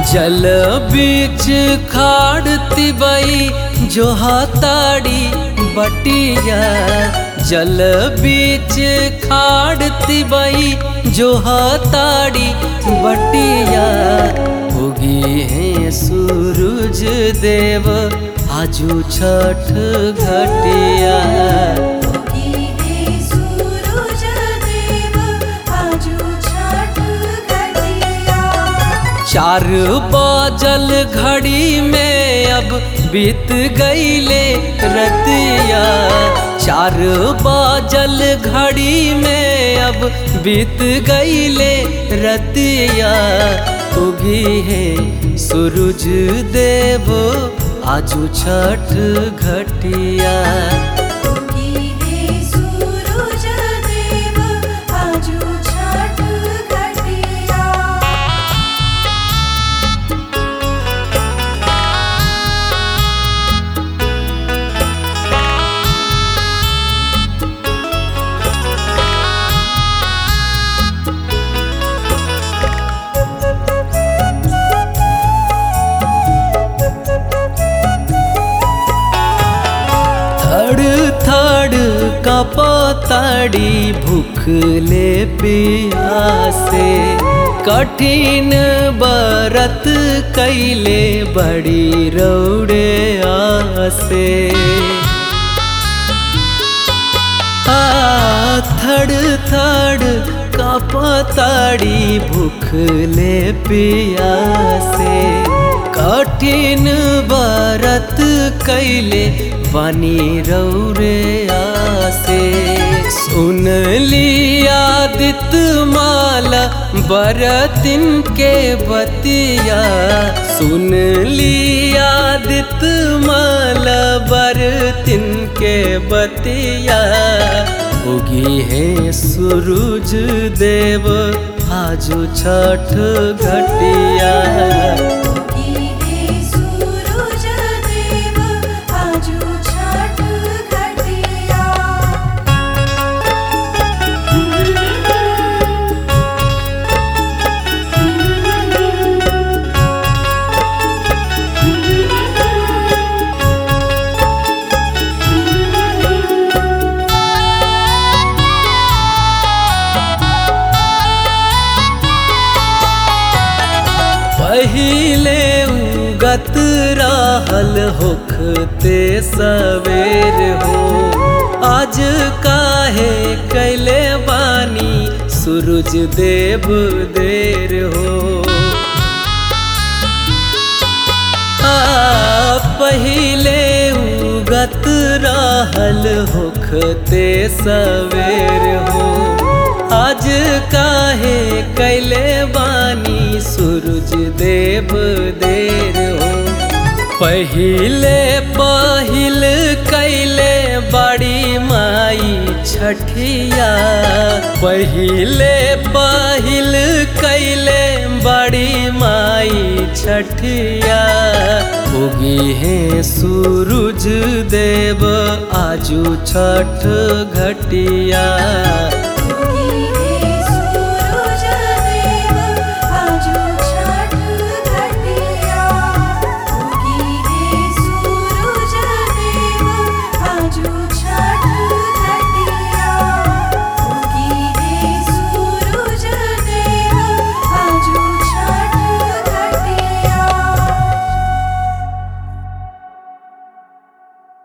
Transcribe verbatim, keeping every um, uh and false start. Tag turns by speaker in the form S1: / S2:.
S1: जल बीच खाड़ तिबई जो हाथाड़ी बटिया, जल बीच खाड़ तिबई जो हाथाड़ी बटिया। उगी है सूरज देव आजू छठ घटिया।
S2: उगी है सूरज देव आजू छठ घटिया।
S1: चार बाजल घड़ी में अब बीत गईले रतिया, चार बाजल घड़ी में अब बीत गईले रतिया। उगी है सूरज देव आजू छठ घटिया।
S2: उगी है सूरज देव आजू छठ घटिया।
S1: थड़ कपताड़ी भूखले प्यासे, कठिन बरत कैले बड़ी रौड़े आसे। आ थड़ थड़ कपताड़ी भूखले प्यासे, कठिन बरत कैले पानी रौरे आसे। सुन लिया दित माला बरतिन के बतिया, सुन लिया दित माला बरतिन के बतिया। उगी है सूरज देव आजू छठ घटिया।
S2: उगी है सूरज देव आजू छठ घटिया।
S1: पहिले उगत रहल होखते सवेर हो, आज काहे कैले बानी सूरज देव देर हो। आ पहिले उगत रहल होखते सवेर हो, आज काहे कैले बानी सूरज देव देर हो। पहिले पहिल कैले बड़ी माई छठिया, पहिले पहिल कैले बड़ी माई छठिया। उगी है सूरज देव आजू छठ घटिया।